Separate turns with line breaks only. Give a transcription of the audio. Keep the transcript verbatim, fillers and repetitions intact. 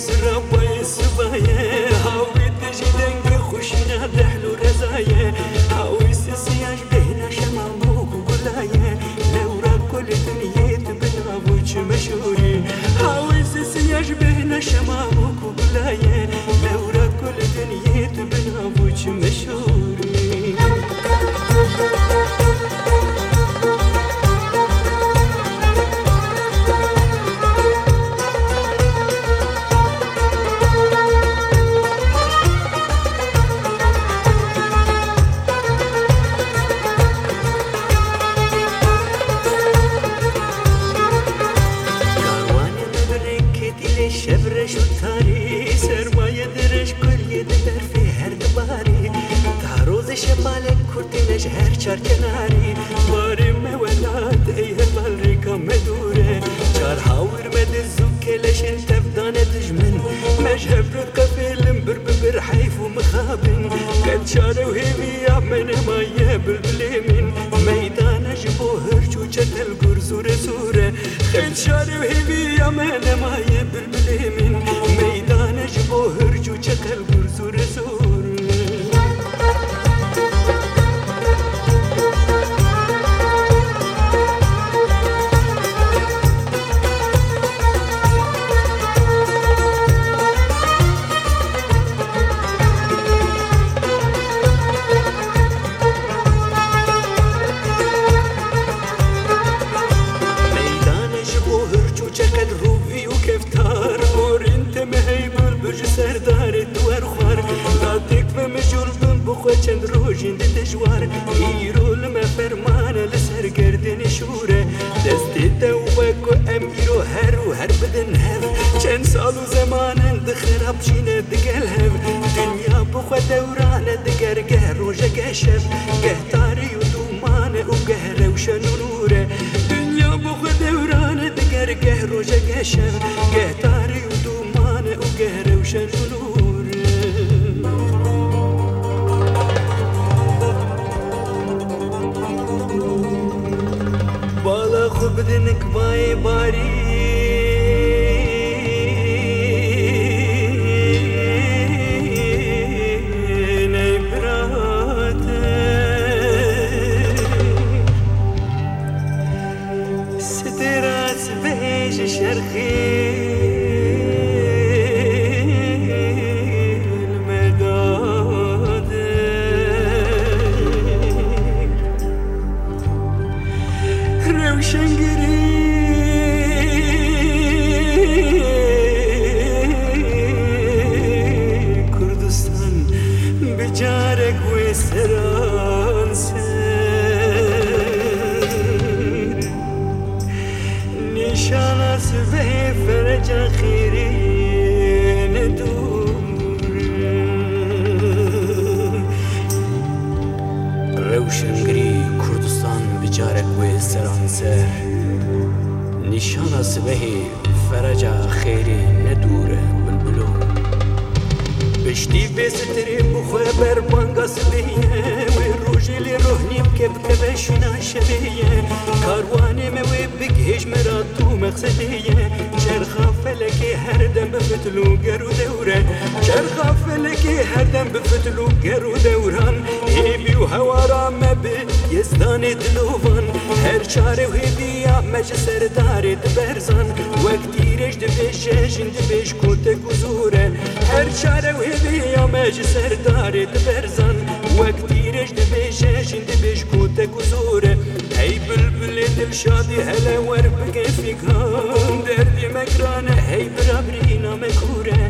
سرابای سبایه هاوی دجی دنگ خوشینا دهلو رزایه هاوی سسیاش بهنا شمامو گلایه لورا کل دنیت بنابو چه مشهوری هاوی سسیاش بهنا شمامو گلایه لورا کل دنیت بنابو چه مشهوری شبرش و تاری سرمایه درش کلیه در فی هر دباری تاروز شمال کردینش هر چار کناری باری مولاد ای هبال ریکا مدوره چار هاور مدزو کلش تفدان دجمن مجهب رقا فیلم بر ببر حیف و مخابن قد شارو هیویا من مایه بلبلی من میدان جبو هرچو چتل گر زور زوره قد شارو هیویا من مایه بلبلی من میدان جبو هرچو چتل گر زور زوره سردار دوار خوار دادك بمجول بن بخوا چند روجين دي دجوار ايرو لما فرمان لسر گردن شوره دستی دوباكو اميرو هر و هر بدن هف چند سالو زمان دخراب جينه دقل هف دنيا بخوا دوران دقر قهر و جگشف قهتاري و دومان و قهر روشن و نوره دنيا بخوا دوران دقر قهر و جگشف قهتاري و دومان و قهر روشن و نوره بالا خوب بدنك باي باري ستراس بيش شرخي روشنگری کردستان بجارک و سران سر نشان از به فرج خیری ندور روشنگری کردستان بجارک و سران سر نشان از به فرج خیری ندور بلبلو بشتی بستری بخواه بر بانگا سبیه و روژی لی روح نیم که بکبشنا شبیه کاروانی موی بگهش مرا تو مقصدیه چرخا فلکی هر دم بفتلو گرو دوره چرخا فلکی هر دم بفتلو گرو دوران هیبی و هوارا مبی یزدان دلوان هر چاره و هیبیا مج سردارت برزان وقتی رش دبیشه جند بیش کوته گزوره هر چاره و هیبیا مج سردارت برزان وقتی رش دبیشه جند بیش کوته گزوره ای بلبل دل شادی هلا ور بگه فکران دردی مکرانه ای برابری نامکوره